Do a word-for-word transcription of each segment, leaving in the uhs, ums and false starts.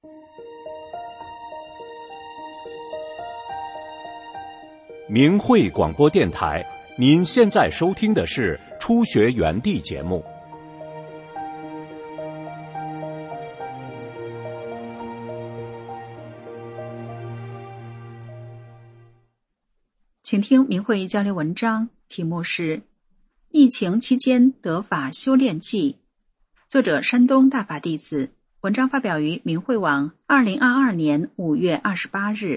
明慧广播电台，您现在收听的是初学园地节目。 请听明慧交流文章，题目是《疫情期间得法修炼记》，作者山东大法弟子，文章发表于明慧网二零二二年五月二十八日。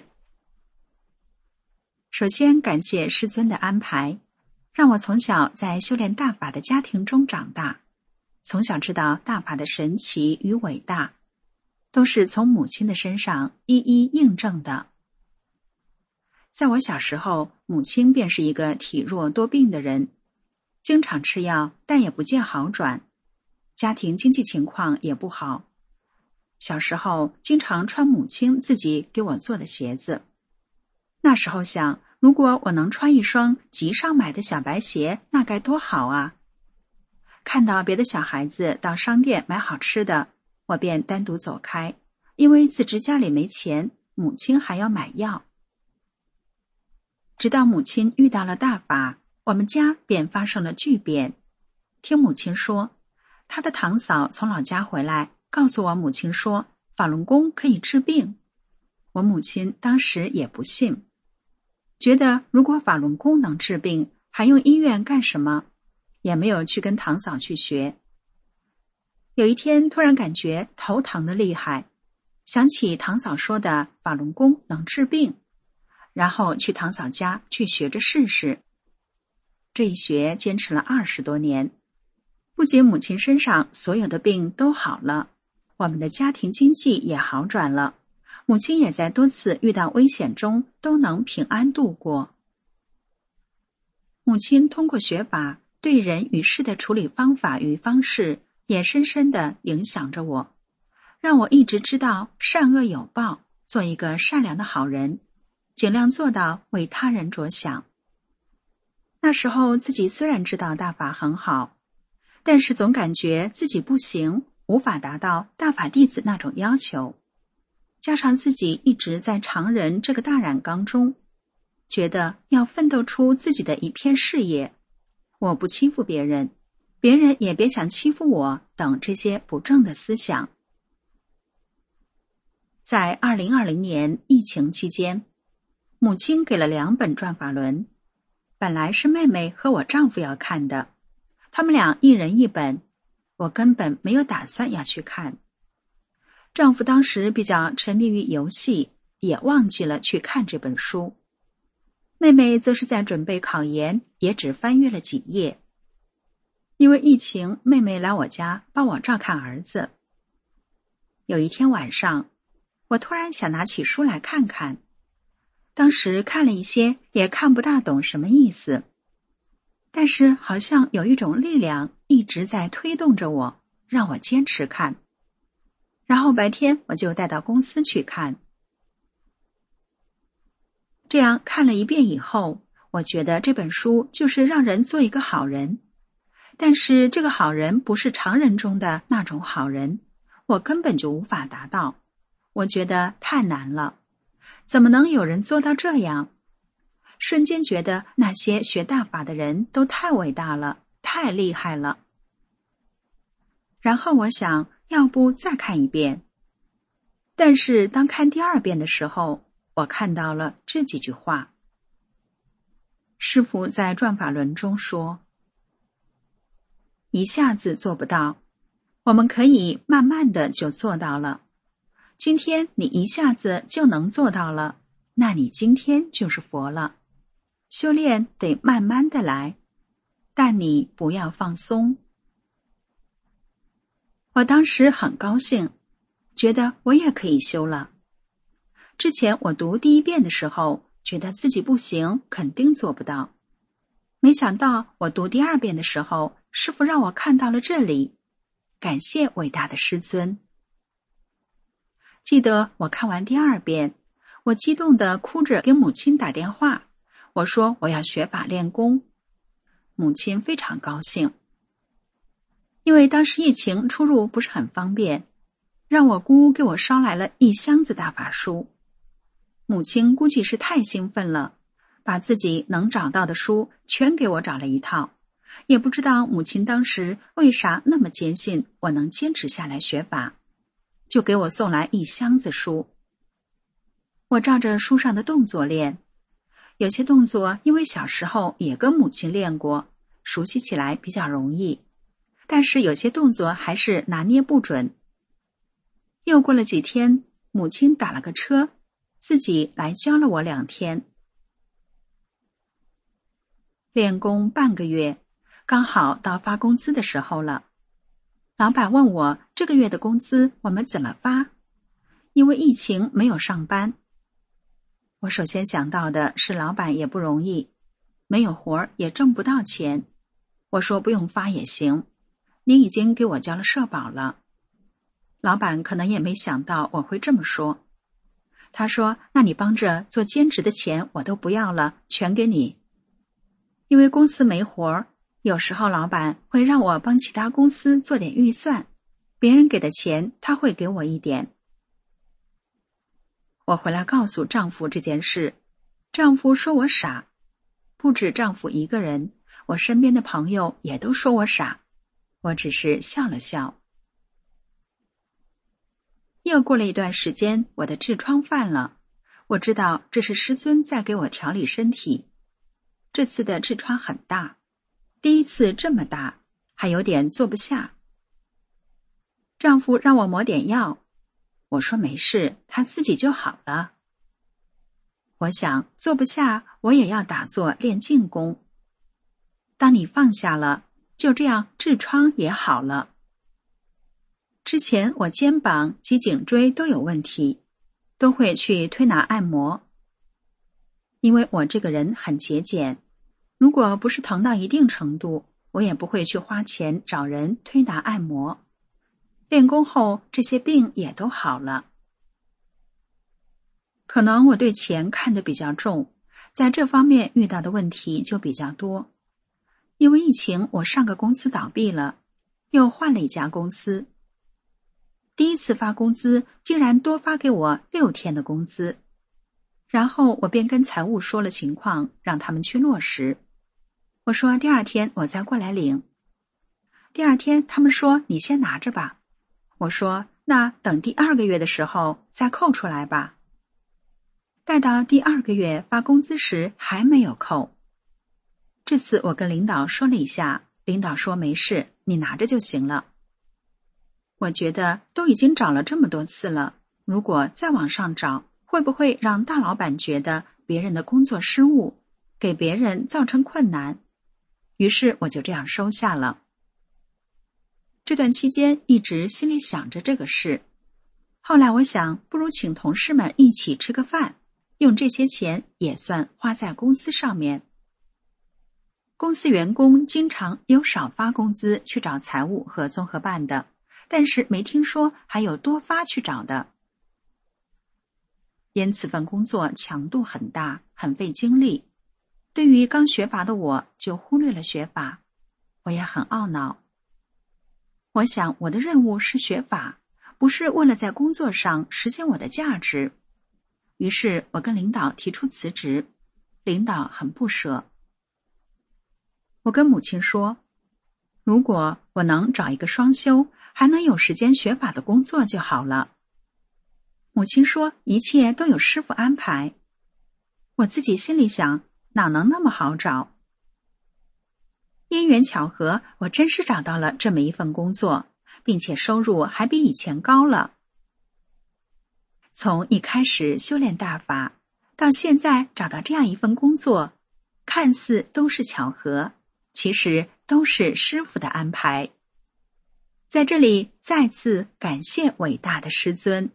首先感谢师尊的安排，让我从小在修炼大法的家庭中长大，从小知道大法的神奇与伟大，都是从母亲的身上一一印证的。在我小时候，母亲便是一个体弱多病的人，经常吃药，但也不见好转，家庭经济情况也不好。小时候经常穿母亲自己给我做的鞋子，那时候想，如果我能穿一双集上买的小白鞋，那该多好啊！看到别的小孩子到商店买好吃的，我便单独走开，因为自知家里没钱，母亲还要买药。直到母亲遇到了大法，我们家便发生了巨变。听母亲说，她的堂嫂从老家回来，告诉我母亲说法轮功可以治病。我母亲当时也不信，觉得如果法轮功能治病，还用医院干什么？也没有去跟堂嫂去学。有一天突然感觉头疼得厉害，想起堂嫂说的法轮功能治病，然后去堂嫂家去学着试试。这一学坚持了二十多年，不仅母亲身上所有的病都好了，我们的家庭经济也好转了，母亲也在多次遇到危险中都能平安度过。母亲通过学法，对人与事的处理方法与方式也深深地影响着我，让我一直知道善恶有报，做一个善良的好人，尽量做到为他人着想。那时候自己虽然知道大法很好，但是总感觉自己不行，无法达到大法弟子那种要求。加上自己一直在常人这个大染缸中，觉得要奋斗出自己的一片事业，我不欺负别人，别人也别想欺负我等这些不正的思想。在二零二零年疫情期间，母亲给了两本转法轮，本来是妹妹和我丈夫要看的，他们俩一人一本，我根本没有打算要去看。丈夫当时比较沉迷于游戏，也忘记了去看这本书。妹妹则是在准备考研，也只翻阅了几页。因为疫情，妹妹来我家帮我照看儿子。有一天晚上，我突然想拿起书来看看，当时看了一些，也看不大懂什么意思，但是好像有一种力量一直在推动着我，让我坚持看。然后白天我就带到公司去看。这样看了一遍以后，我觉得这本书就是让人做一个好人，但是这个好人不是常人中的那种好人，我根本就无法达到，我觉得太难了，怎么能有人做到这样？瞬间觉得那些学大法的人都太伟大了，太厉害了。然后我想，要不再看一遍。但是当看第二遍的时候，我看到了这几句话。师父在转法轮中说，一下子做不到，我们可以慢慢的就做到了。今天你一下子就能做到了，那你今天就是佛了。修炼得慢慢的来，但你不要放松。我当时很高兴，觉得我也可以修了。之前我读第一遍的时候，觉得自己不行，肯定做不到。没想到我读第二遍的时候，师父让我看到了这里，感谢伟大的师尊。记得我看完第二遍，我激动地哭着给母亲打电话，我说我要学法练功。母亲非常高兴。因为当时疫情出入不是很方便， 让我姑给我捎来了一箱子大法书。母亲估计是太兴奋了，把自己能找到的书全给我找了一套，也不知道母亲当时为啥那么坚信我能坚持下来学法，就给我送来一箱子书。我照着书上的动作练，有些动作因为小时候也跟母亲练过，熟悉起来比较容易，但是有些动作还是拿捏不准。又过了几天，母亲打了个车，自己来教了我两天。练功半个月，刚好到发工资的时候了。老板问我这个月的工资我们怎么发，因为疫情没有上班。我首先想到的是老板也不容易，没有活儿也挣不到钱。我说不用发也行，你已经给我交了社保了。老板可能也没想到我会这么说。他说，那你帮着做兼职的钱我都不要了，全给你。因为公司没活儿，有时候老板会让我帮其他公司做点预算，别人给的钱他会给我一点。我回来告诉丈夫这件事，丈夫说我傻。不止丈夫一个人，我身边的朋友也都说我傻，我只是笑了笑。又过了一段时间，我的痔疮犯了，我知道这是师尊在给我调理身体。这次的痔疮很大，第一次这么大，还有点坐不下。丈夫让我抹点药，我说没事，他自己就好了。我想坐不下，我也要打坐练静功。当你放下了，就这样痔疮也好了。之前我肩膀及颈椎都有问题，都会去推拿按摩。因为我这个人很节俭，如果不是疼到一定程度，我也不会去花钱找人推拿按摩。练功后，这些病也都好了。可能我对钱看得比较重，在这方面遇到的问题就比较多。因为疫情，我上个公司倒闭了，又换了一家公司。第一次发工资竟然多发给我六天的工资，然后我便跟财务说了情况，让他们去落实。我说第二天我再过来领。第二天他们说你先拿着吧。我说那等第二个月的时候再扣出来吧。待到第二个月发工资时还没有扣。这次我跟领导说了一下，领导说没事，你拿着就行了。我觉得都已经找了这么多次了，如果再往上找，会不会让大老板觉得别人的工作失误，给别人造成困难？于是我就这样收下了。这段期间一直心里想着这个事，后来我想，不如请同事们一起吃个饭，用这些钱也算花在公司上面。公司员工经常有少发工资去找财务和综合办的，但是没听说还有多发去找的。因此份工作强度很大，很费精力。对于刚学法的我，就忽略了学法，我也很懊恼。我想我的任务是学法，不是为了在工作上实现我的价值。于是我跟领导提出辞职，领导很不舍。我跟母亲说，如果我能找一个双休，还能有时间学法的工作就好了。母亲说一切都有师父安排。我自己心里想，哪能那么好找？因缘巧合，我真是找到了这么一份工作，并且收入还比以前高了。从一开始修炼大法，到现在找到这样一份工作，看似都是巧合，其实都是师父的安排。在这里再次感谢伟大的师尊。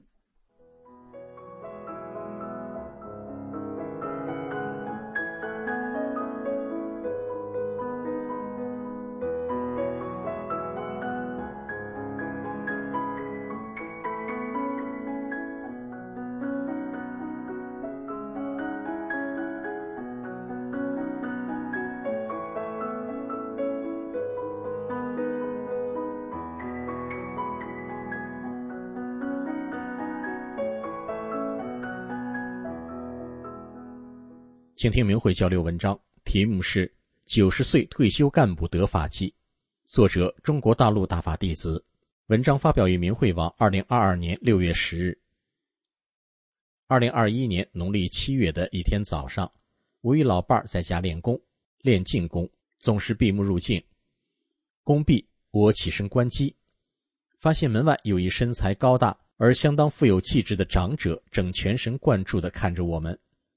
请听明慧交流文章，题目是九十岁退休干部得法记，作者中国大陆大法弟子。文章发表于明慧网二零二二年六月十日。二零二一年农历七月的一天早上，我与老伴儿在家练功，练静功，总是闭目入静。功毕，我起身关机，发现门外有一身材高大而相当富有气质的长者正全神贯注地看着我们。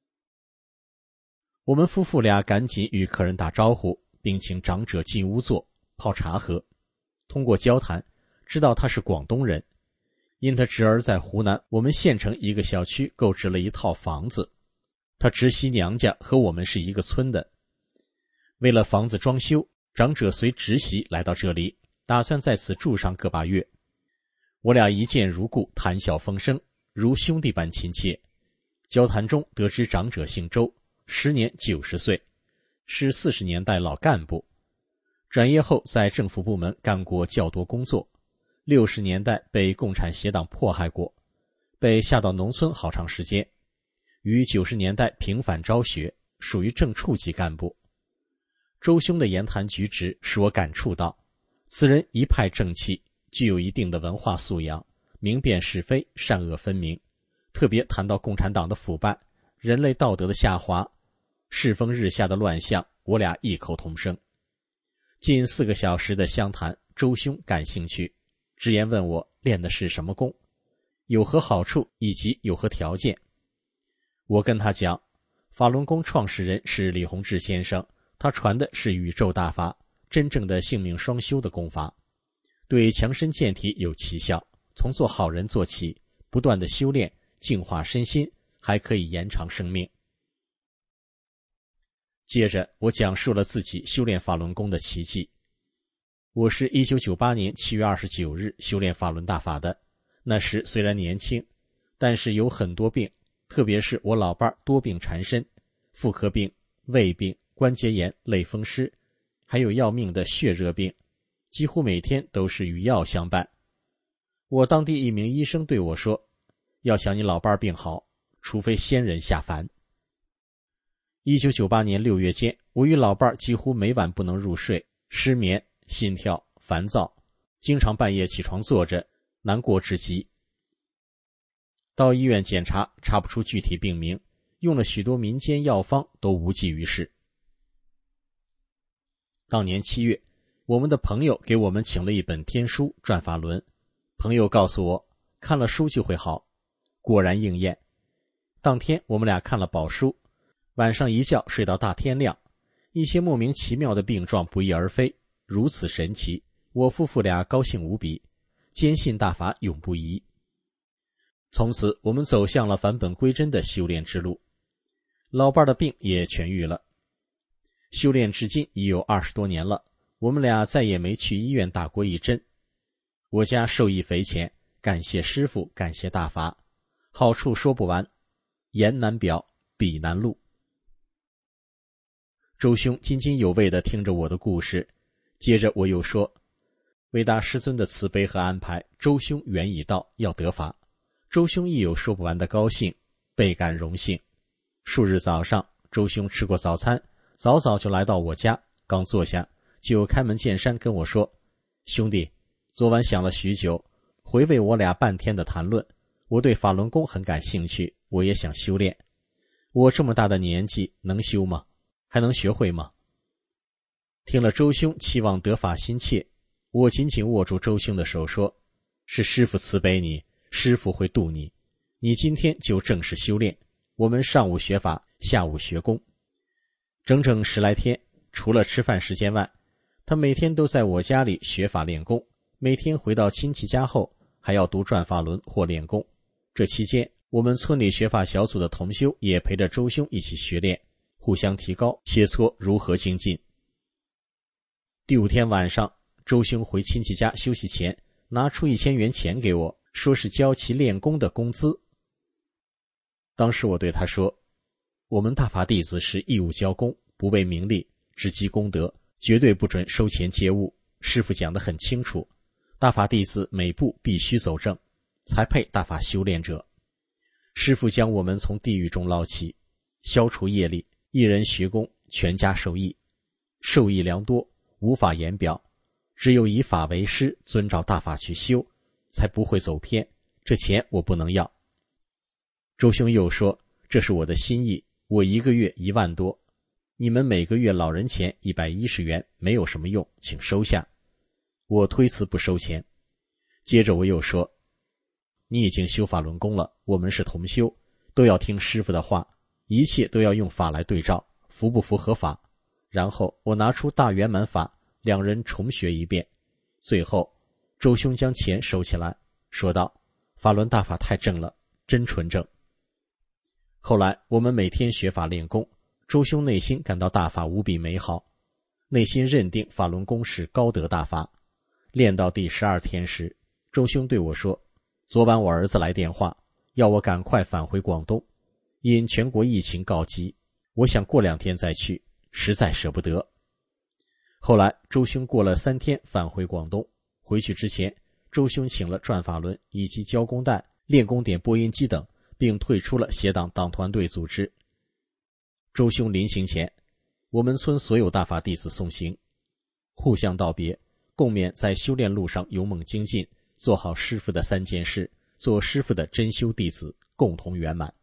我们夫妇俩赶紧与客人打招呼，并请长者进屋坐，泡茶喝。通过交谈，知道他是广东人，因他侄儿在湖南我们县城一个小区购置了一套房子，他侄媳娘家和我们是一个村的。为了房子装修，长者随侄媳来到这里，打算在此住上个把月。我俩一见如故，谈笑风生，如兄弟般亲切。交谈中得知长者姓周，时年九十岁，是四十年代老干部，转业后在政府部门干过较多工作，六十年代被共产协党迫害过，被下到农村好长时间，于九十年代平反昭学，属于正处级干部。周兄的言谈举止使我感触到，此人一派正气，具有一定的文化素养，明辨是非，善恶分明。特别谈到共产党的腐败，人类道德的下滑，世风日下的乱象，我俩异口同声。近四个小时的相谈，周兄感兴趣，直言问我练的是什么功，有何好处，以及有何条件。我跟他讲，法轮功创始人是李洪志先生，他传的是宇宙大法，真正的性命双修的功法，对强身健体有奇效，从做好人做起，不断的修炼，净化身心，还可以延长生命。接着我讲述了自己修炼法轮功的奇迹。我是一九九八年七月二十九日修炼法轮大法的，那时虽然年轻，但是有很多病，特别是我老伴多病缠身，妇科病、胃病、关节炎、类风湿，还有要命的血热病，几乎每天都是与药相伴。我当地一名医生对我说，要想你老伴病好，除非仙人下凡。一九九八年六月间，我与老伴几乎每晚不能入睡，失眠、心跳、烦躁，经常半夜起床坐着，难过至极。到医院检查，查不出具体病名，用了许多民间药方都无济于事。当年七月，我们的朋友给我们请了一本天书《转法轮》，朋友告诉我，看了书就会好，果然应验。当天我们俩看了宝书，晚上一觉睡到大天亮，一些莫名其妙的病状不翼而飞，如此神奇，我夫妇俩高兴无比，坚信大法永不移。从此我们走向了返本归真的修炼之路，老伴的病也痊愈了。修炼至今已有二十多年了，我们俩再也没去医院打过一针。我家受益匪浅，感谢师父，感谢大法，好处说不完，言难表，笔难录。周兄津津有味地听着我的故事，接着我又说，伟大师尊的慈悲和安排，周兄缘已到，要得法。周兄亦有说不完的高兴，倍感荣幸。数日早上，周兄吃过早餐，早早就来到我家，刚坐下就开门见山跟我说，兄弟，昨晚想了许久，回味我俩半天的谈论，我对法轮功很感兴趣，我也想修炼。我这么大的年纪能修吗？还能学会吗？听了周兄期望得法心切，我紧紧握住周兄的手说，是师父慈悲你，师父会渡你，你今天就正式修炼，我们上午学法，下午学功。整整十来天，除了吃饭时间外，他每天都在我家里学法练功，每天回到亲戚家后还要读转法轮或练功。这期间，我们村里学法小组的同修也陪着周兄一起学练，互相提高切磋如何精进。第五天晚上，周兄回亲戚家休息前，拿出一千元钱给我，说是交其练功的工资。当时我对他说，我们大法弟子是义务交功，不为名利，只积功德，绝对不准收钱接物，师父讲得很清楚，大法弟子每步必须走正，才配大法修炼者。师父将我们从地狱中捞起，消除业力， 一人学功，全家受益，受益良多，无法言表。只有以法为师，遵照大法去修，才不会走偏。这钱我不能要。周兄又说，这是我的心意，我一个月一万多，你们每个月老人钱一百一十元，没有什么用，请收下。我推辞不收钱。接着我又说，你已经修法轮功了，我们是同修，都要听师父的话，一切都要用法来对照，符不符合法。然后我拿出大圆满法，两人重学一遍。最后周兄将钱收起来，说道，法轮大法太正了，真纯正。后来我们每天学法练功，周兄内心感到大法无比美好，内心认定法轮功是高德大法。练到第十二天时，周兄对我说，昨晚我儿子来电话，要我赶快返回广东，因全国疫情告急，我想过两天再去，实在舍不得。后来周兄过了三天返回广东，回去之前，周兄请了转法轮以及交工带、练功点播音机等，并退出了协党党团队组织。周兄临行前，我们村所有大法弟子送行，互相道别，共勉在修炼路上勇猛精进，做好师父的三件事，做师父的真修弟子，共同圆满。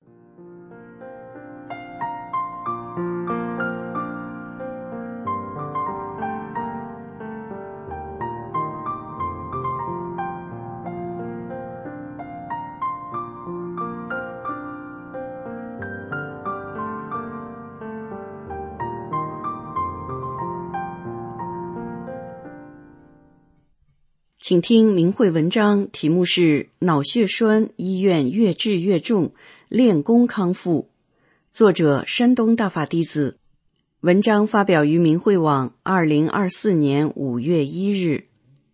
请听明慧文章，题目是脑血栓医院越治越重，练功康复，作者山东大法弟子。文章发表于明慧网二零二四年五月一日。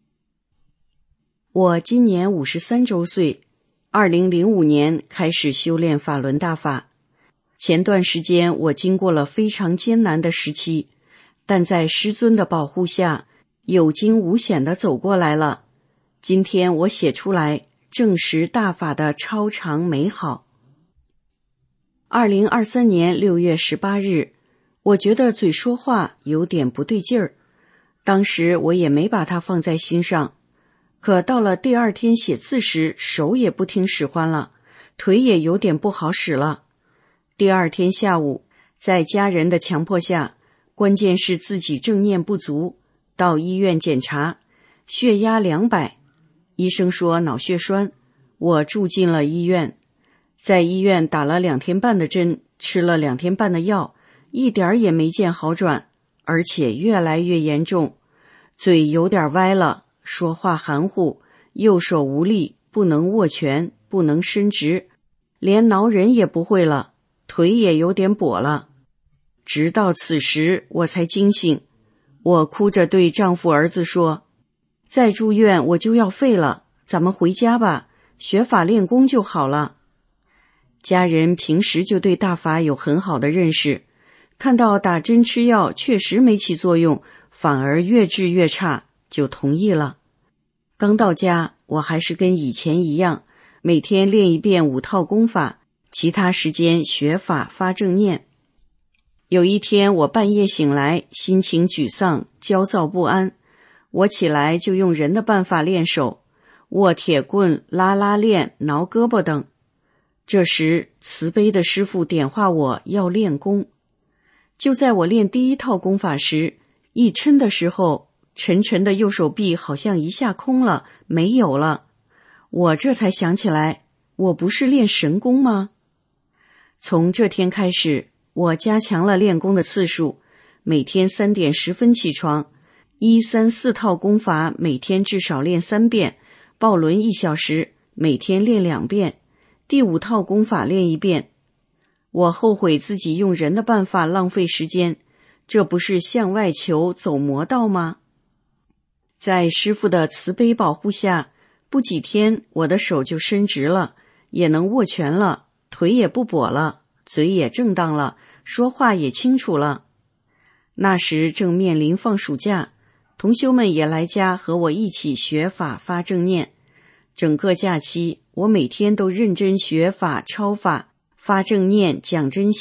我今年五十三周岁，二零零五年开始修炼法轮大法。前段时间我经过了非常艰难的时期，但在师尊的保护下，有惊无险地走过来了。今天我写出来，证实大法的超常美好。二零二三年六月十八日，我觉得嘴说话有点不对劲儿，当时我也没把它放在心上。可到了第二天写字时，手也不听使唤了，腿也有点不好使了。第二天下午，在家人的强迫下，关键是自己正念不足，到医院检查，血压两百，医生说脑血栓，我住进了医院。在医院打了两天半的针，吃了两天半的药，一点儿也没见好转，而且越来越严重，嘴有点歪了，说话含糊，右手无力，不能握拳，不能伸直，连挠人也不会了，腿也有点跛了。直到此时我才惊醒，我哭着对丈夫儿子说，再住院我就要废了，咱们回家吧，学法练功就好了。家人平时就对大法有很好的认识，看到打针吃药确实没起作用，反而越治越差，就同意了。刚到家，我还是跟以前一样，每天练一遍五套功法，其他时间学法发正念。有一天我半夜醒来，心情沮丧，焦躁不安，我起来就用人的办法练手，握铁棍、拉拉链、挠胳膊等。这时慈悲的师父点化我要练功。就在我练第一套功法时，一抻的时候，沉沉的右手臂好像一下空了，没有了。我这才想起来，我不是练神功吗？从这天开始，我加强了练功的次数，每天三点十分起床，一三四套功法每天至少练三遍，抱轮一小时，每天练两遍，第五套功法练一遍。我后悔自己用人的办法浪费时间，这不是向外求走魔道吗？在师父的慈悲保护下，不几天我的手就伸直了，也能握拳了，腿也不跛了，嘴也正当了，说话也清楚了。那时正面临放暑假，同修们也来家和我一起学法发正念。整个假期，我每天都认真学法抄法，发正念，讲真相，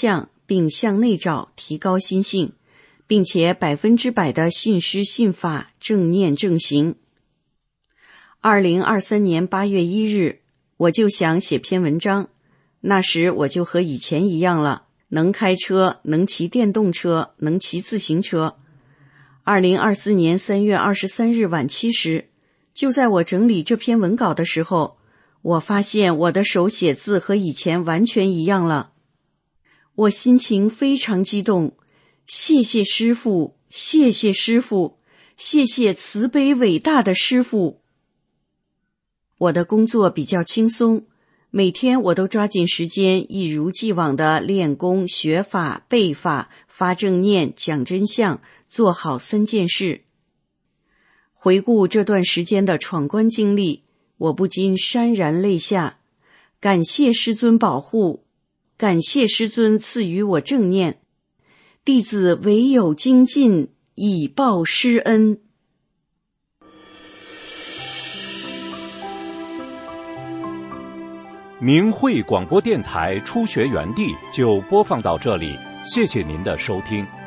并向内找，提高心性，并且百分之百的信师信法，正念正行。二零二三年八月一日，我就想写篇文章，那时我就和以前一样了，能开车，能骑电动车，能骑自行车。二零二四年三月二十三日晚七时，就在我整理这篇文稿的时候，我发现我的手写字和以前完全一样了。我心情非常激动，谢谢师父，谢谢师父，谢谢慈悲伟大的师父。我的工作比较轻松，每天我都抓紧时间，一如既往地练功、学法、背法、发正念、讲真相，做好三件事。回顾这段时间的闯关经历，我不禁潸然泪下，感谢师尊保护，感谢师尊赐予我正念，弟子唯有精进，以报师恩。 明慧广播电台初学园地就播放到这里，谢谢您的收听。